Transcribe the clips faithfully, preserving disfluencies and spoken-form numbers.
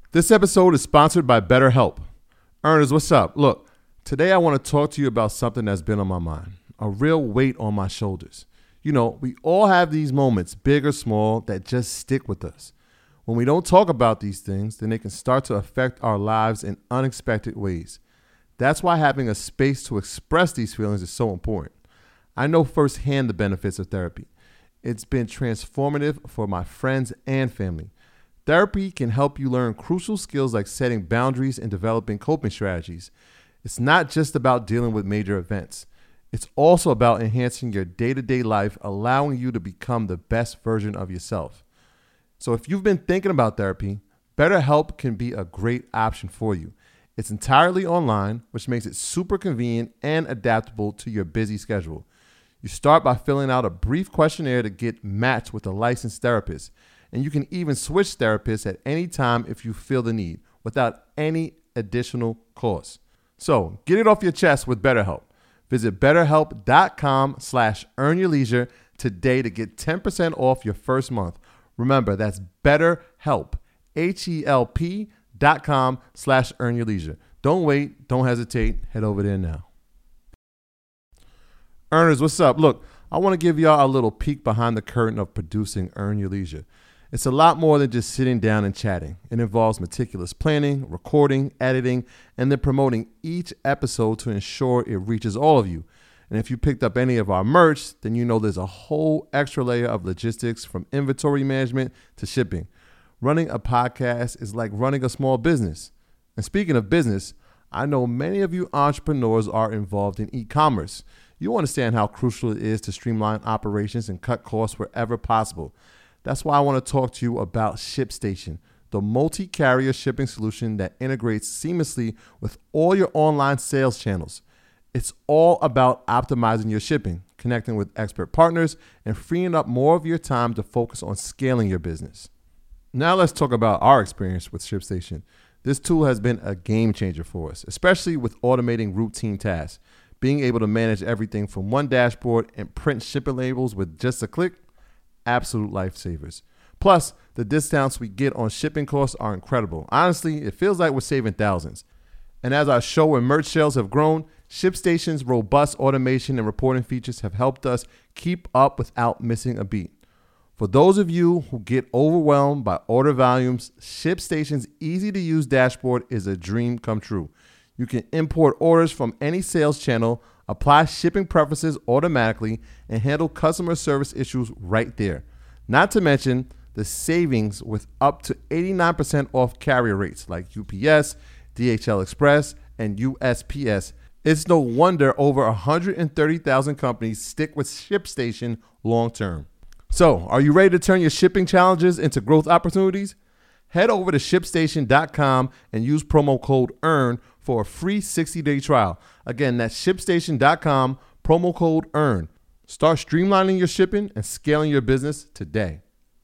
This episode is sponsored by BetterHelp. Earners, what's up? Look, today I want to talk to you about something that's been on my mind, a real weight on my shoulders. You know, we all have these moments, big or small, that just stick with us. When we don't talk about these things, then they can start to affect our lives in unexpected ways. That's why having a space to express these feelings is so important. I know firsthand the benefits of therapy. It's been transformative for my friends and family. Therapy can help you learn crucial skills like setting boundaries and developing coping strategies. It's not just about dealing with major events. It's also about enhancing your day-to-day life, allowing you to become the best version of yourself. So if you've been thinking about therapy, BetterHelp can be a great option for you. It's entirely online, which makes it super convenient and adaptable to your busy schedule. You start by filling out a brief questionnaire to get matched with a licensed therapist. And you can even switch therapists at any time if you feel the need, without any additional cost. So get it off your chest with BetterHelp. Visit betterhelp.com slash earnyourleisure today to get ten percent off your first month. Remember, that's BetterHelp, H-E-L-P dot com slash earnyourleisure. Don't wait. Don't hesitate. Head over there now. Earners, what's up? Look, I want to give y'all a little peek behind the curtain of producing Earn Your Leisure. It's a lot more than just sitting down and chatting. It involves meticulous planning, recording, editing, and then promoting each episode to ensure it reaches all of you. And if you picked up any of our merch, then you know there's a whole extra layer of logistics, from inventory management to shipping. Running a podcast is like running a small business. And speaking of business, I know many of you entrepreneurs are involved in e-commerce. You understand how crucial it is to streamline operations and cut costs wherever possible. That's why I want to talk to you about ShipStation, the multi-carrier shipping solution that integrates seamlessly with all your online sales channels. It's all about optimizing your shipping, connecting with expert partners, and freeing up more of your time to focus on scaling your business. Now let's talk about our experience with ShipStation. This tool has been a game changer for us, especially with automating routine tasks. Being able to manage everything from one dashboard and print shipping labels with just a click, absolute lifesavers. Plus, the discounts we get on shipping costs are incredible. Honestly, it feels like we're saving thousands. And as our show and merch sales have grown, ShipStation's robust automation and reporting features have helped us keep up without missing a beat. For those of you who get overwhelmed by order volumes, ShipStation's easy-to-use dashboard is a dream come true. You can import orders from any sales channel, apply shipping preferences automatically, and handle customer service issues right there. Not to mention the savings with up to eighty-nine percent off carrier rates like U P S, D H L Express, and U S P S. It's no wonder over one hundred thirty thousand companies stick with ShipStation long term. So, are you ready to turn your shipping challenges into growth opportunities? Head over to ship station dot com and use promo code EARN for a free sixty-day trial. Again, that's ship station dot com, promo code EARN. Start streamlining your shipping and scaling your business today.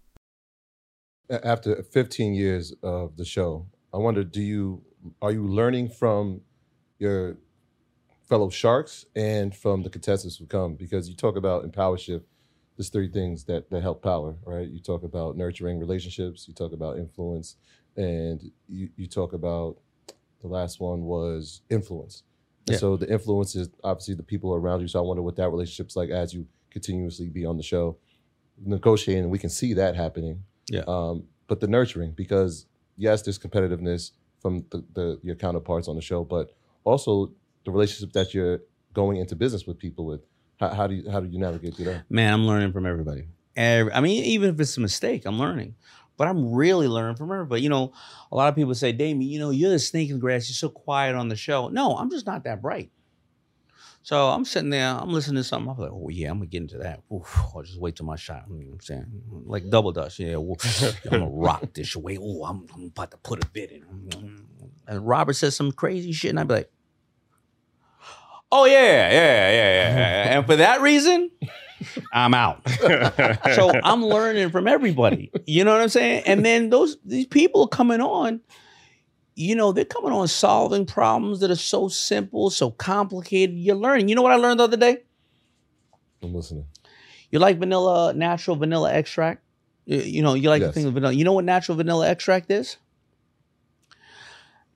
After fifteen years of the show, I wonder, do you are you learning from your fellow sharks and from the contestants who come? Because you talk about in Power Shift, there's three things that, that help power, right? You talk about nurturing relationships, you talk about influence, and you, you talk about, the last one was influence. And yeah. So the influence is obviously the people around you. So I wonder what that relationship's like as you continuously be on the show. Negotiating, we can see that happening. Yeah. Um, but the nurturing, because yes, there's competitiveness from the, the your counterparts on the show, but also the relationship that you're going into business with people with. How, how do you how do you navigate through that? Man, I'm learning from everybody. Every, I mean, even if it's a mistake, I'm learning. But I'm really learning from everybody. You know, a lot of people say, Damien, you know, you're the snake in the grass. You're so quiet on the show. No, I'm just not that bright. So I'm sitting there, I'm listening to something. I'm like, oh, yeah, I'm going to get into that. Oof, I'll just wait till my shot. You know what I'm saying? Like double dutch. Yeah, well, I'm going to rock this way. Oh, I'm, I'm about to put a bit in. And Robert says some crazy shit, and I'd be like, oh, yeah, yeah, yeah, yeah, yeah. And for that reason, I'm out. So I'm learning from everybody. You know what I'm saying? And then those these people coming on, you know, they're coming on solving problems that are so simple, so complicated. You're learning. You know what I learned the other day? I'm listening. You like vanilla, natural vanilla extract? You, you know, you like yes. the thing with vanilla. You know what natural vanilla extract is?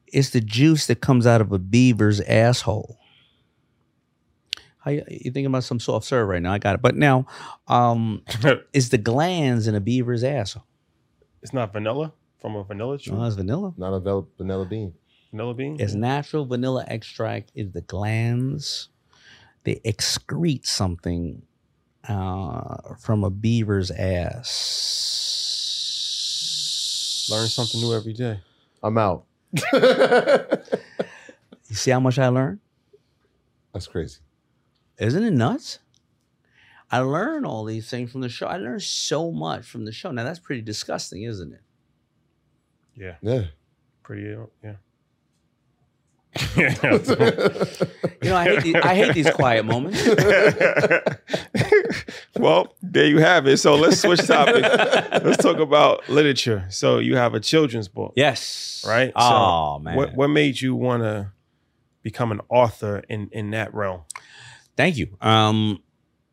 It's the juice that comes out of a beaver's asshole. How you, you thinking about some soft serve right now? I got it. But now, um, it's the glands in a beaver's asshole. It's not vanilla from a vanilla tree? No, it's vanilla. Not a vel- vanilla bean. Vanilla bean? It's natural vanilla extract. Is the glands. They excrete something uh, from a beaver's ass. Learn something new every day. I'm out. You see how much I learned? That's crazy. Isn't it nuts? I learned all these things from the show. I learned so much from the show. Now, that's pretty disgusting, isn't it? Yeah. Yeah. Pretty, uh, yeah. You know, I hate, these, I hate these quiet moments. Well, there you have it. So let's switch topics. Let's talk about literature. So you have a children's book. Yes. Right? Oh, so man. What, what made you want to become an author in, in that realm? Thank you. Um,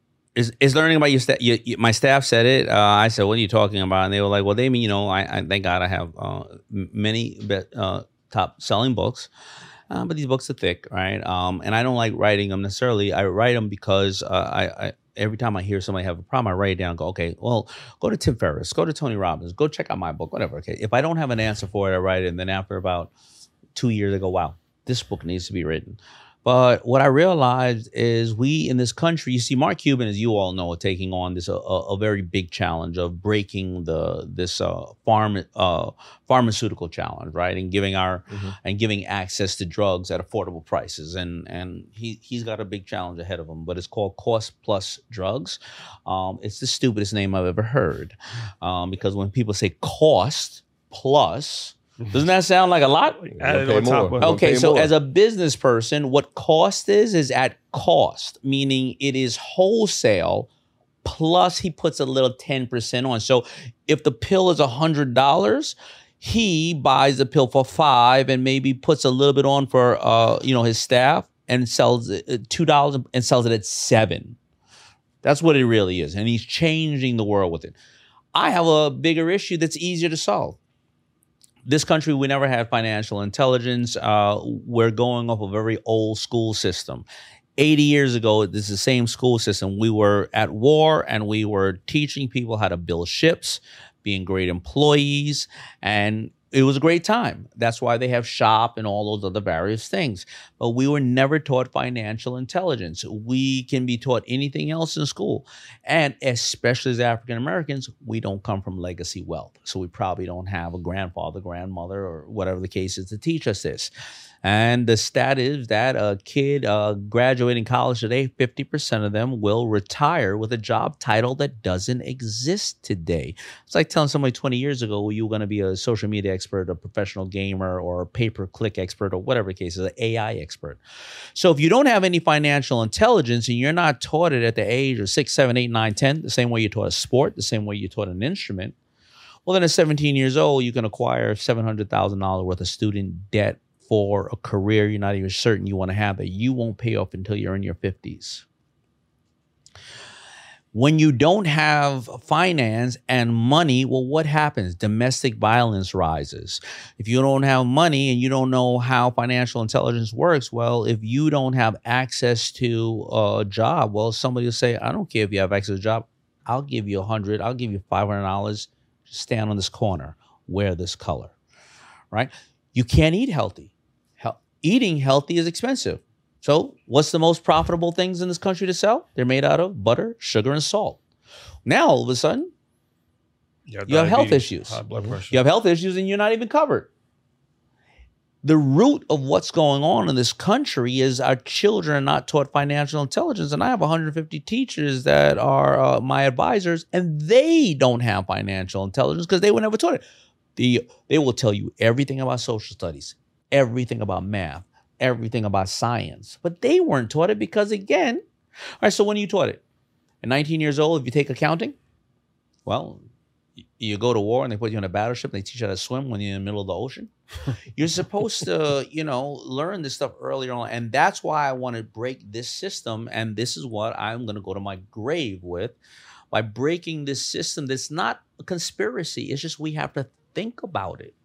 is is learning about your staff. You, you, my staff said it. Uh, I said, "What are you talking about?" And they were like, "Well, they mean you know, I, I thank God I have uh, many uh, top selling books, uh, but these books are thick, right? Um, and I don't like writing them necessarily. I write them because uh, I, I every time I hear somebody have a problem, I write it down. And go, okay, well, go to Tim Ferriss, go to Tony Robbins, go check out my book, whatever. Okay, if I don't have an answer for it, I write it, and then after about two years, I go, wow, this book needs to be written." But what I realized is we in this country, you see, Mark Cuban, as you all know, are taking on this a, a very big challenge of breaking the this uh, farm uh, pharmaceutical challenge, right, and giving our mm-hmm. and giving access to drugs at affordable prices, and and he he's got a big challenge ahead of him. But it's called Cost Plus Drugs. Um, it's the stupidest name I've ever heard, um, because when people say cost plus. Doesn't that sound like a lot? Added on top of- Okay, so more. as a business person, what cost is, is at cost, meaning it is wholesale, plus he puts a little ten percent on. So if the pill is one hundred dollars, he buys the pill for five and maybe puts a little bit on for uh, you know, his staff and sells it at two dollars and sells it at seven. That's what it really is. And he's changing the world with it. I have a bigger issue that's easier to solve. This country, we never had financial intelligence. Uh, we're going off a very old school system. eighty years ago, this is the same school system. We were at war and we were teaching people how to build ships, being great employees, and it was a great time. That's why they have SHOP and all those other various things. But we were never taught financial intelligence. We can be taught anything else in school. And especially as African Americans, we don't come from legacy wealth. So we probably don't have a grandfather, grandmother, or whatever the case is to teach us this. And the stat is that a kid uh, graduating college today, fifty percent of them will retire with a job title that doesn't exist today. It's like telling somebody twenty years ago, well, you were going to be a social media expert, a professional gamer, or a pay-per-click expert, or whatever the case is, an A I expert. So if you don't have any financial intelligence and you're not taught it at the age of six, seven, eight, nine, ten, the same way you taught a sport, the same way you taught an instrument, well, then at seventeen years old, you can acquire seven hundred thousand dollars worth of student debt for a career you're not even certain you want to have that you won't pay off until you're in your fifties. When you don't have finance and money, well, what happens? Domestic violence rises. If you don't have money and you don't know how financial intelligence works, well, if you don't have access to a job, well, somebody will say, I don't care if you have access to a job. I'll give you a hundred, I'll give you five hundred dollars. Stand on this corner, wear this color, right? You can't eat healthy. Eating healthy is expensive. So what's the most profitable things in this country to sell? They're made out of butter, sugar, and salt. Now, all of a sudden, You have, you have health diabetes, issues. high blood pressure. You have health issues and you're not even covered. The root of what's going on in this country is our children are not taught financial intelligence. And I have one hundred fifty teachers that are uh, my advisors, and they don't have financial intelligence because they were never taught it. The, they will tell you everything about social studies, everything about math, everything about science. But they weren't taught it because, again, all right, so when are you taught it? At nineteen years old, if you take accounting, well, you go to war and they put you on a battleship and they teach you how to swim when you're in the middle of the ocean. You're supposed to, you know, learn this stuff earlier on. And that's why I want to break this system. And this is what I'm going to go to my grave with, by breaking this system that's not a conspiracy. It's just we have to think about it.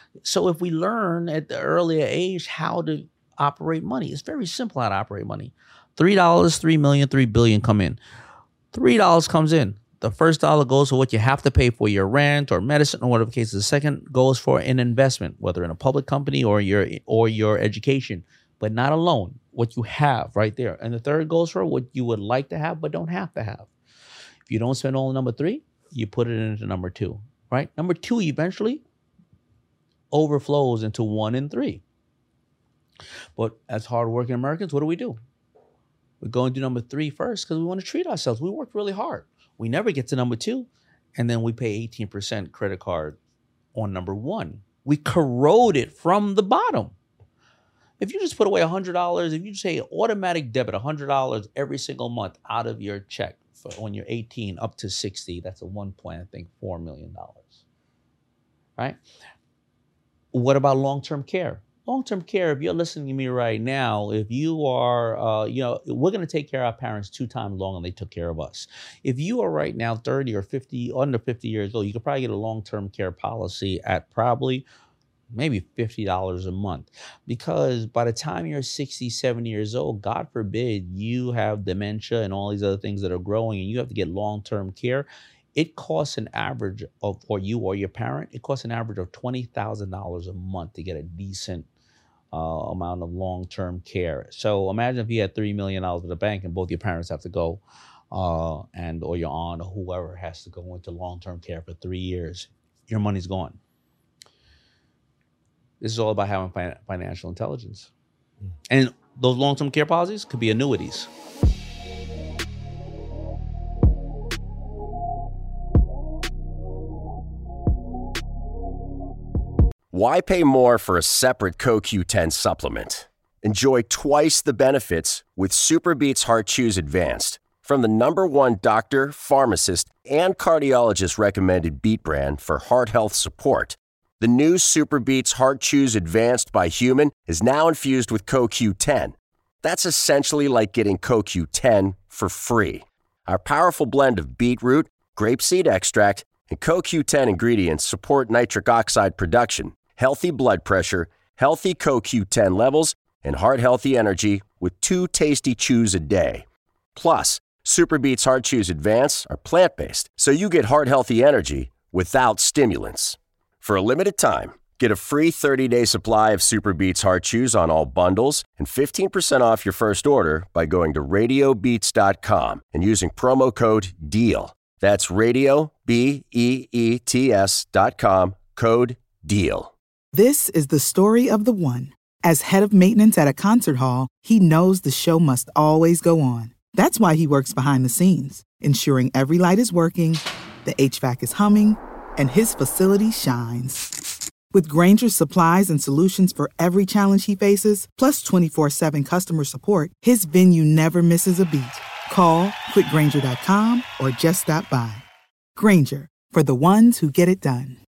So if we learn at the earlier age how to operate money, it's very simple how to operate money. three dollars, three million, three billion come in. three dollars comes in. The first dollar goes for what you have to pay for your rent or medicine or whatever the case is. The second goes for an investment, whether in a public company or your or your education, but not a loan, what you have right there. And the third goes for what you would like to have but don't have to have. If you don't spend all number three, you put it into number two, right? Number two eventually overflows into one and three. But as hardworking Americans, what do we do? We go and do number three first because we want to treat ourselves. We work really hard. We never get to number two, and then we pay eighteen percent credit card on number one. We corrode it from the bottom. If you just put away one hundred dollars, if you say automatic debit one hundred dollars every single month out of your check for when you're eighteen up to sixty, that's a one point, I think, four million dollars, right? What about long-term care? Long-term care, if you're listening to me right now, if you are, uh, you know, we're going to take care of our parents two times longer than they took care of us. If you are right now thirty or fifty, under fifty years old, you could probably get a long-term care policy at probably maybe fifty dollars a month. Because by the time you're sixty, seventy years old, God forbid you have dementia and all these other things that are growing and you have to get long-term care. It costs an average of, or you or your parent, it costs an average of twenty thousand dollars a month to get a decent Uh, amount of long-term care. So imagine if you had three million dollars in the bank and both your parents have to go uh, and or your aunt or whoever has to go into long-term care for three years. Your money's gone. This is all about having fi- financial intelligence. Mm. And those long-term care policies could be annuities. Why pay more for a separate C O Q ten supplement? Enjoy twice the benefits with SuperBeets Heart Chews Advanced from the number one doctor, pharmacist, and cardiologist recommended beet brand for heart health support. The new SuperBeets Heart Chews Advanced by Human is now infused with C O Q ten. That's essentially like getting C O Q ten for free. Our powerful blend of beetroot, grapeseed extract, and C O Q ten ingredients support nitric oxide production, healthy blood pressure, healthy C O Q ten levels, and heart-healthy energy with two tasty chews a day. Plus, SuperBeets Heart Chews Advance are plant-based, so you get heart-healthy energy without stimulants. For a limited time, get a free thirty-day supply of SuperBeets Heart Chews on all bundles and fifteen percent off your first order by going to radio beets dot com and using promo code DEAL. That's radio, B E E T S dot com, code DEAL. This is the story of the one. As head of maintenance at a concert hall, he knows the show must always go on. That's why he works behind the scenes, ensuring every light is working, the H V A C is humming, and his facility shines. With Grainger's supplies and solutions for every challenge he faces, plus twenty-four seven customer support, his venue never misses a beat. Call quick grainger dot com or just stop by. Grainger, for the ones who get it done.